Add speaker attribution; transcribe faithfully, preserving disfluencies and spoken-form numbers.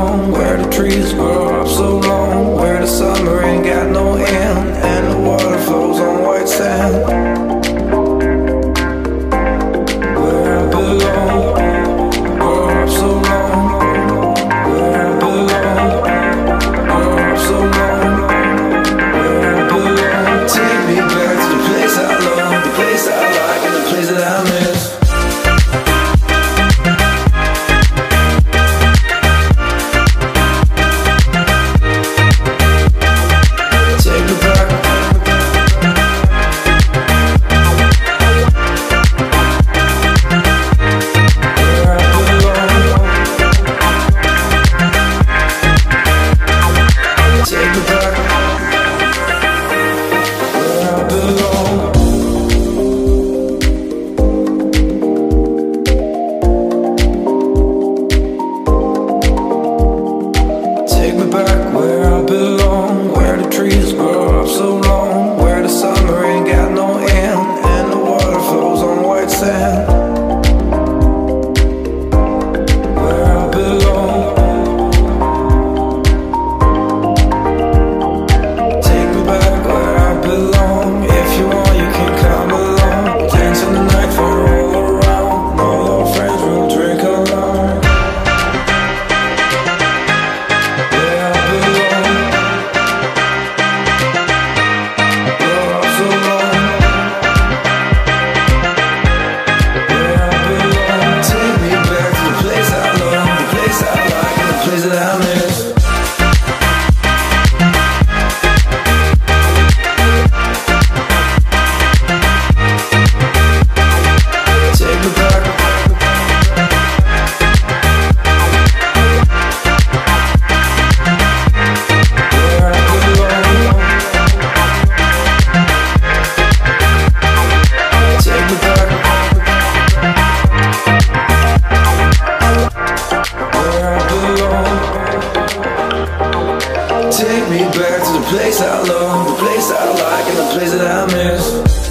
Speaker 1: belong, where the trees grow up so long, where the summer ain't got no end, and the water flows on white sand. Where I belong, grow up so long, where I belong, grow up so long, where I belong. Take me back to the place I love, the place I like, and the place that I miss. Take me back to the place I love, the place I like, and the place that I miss.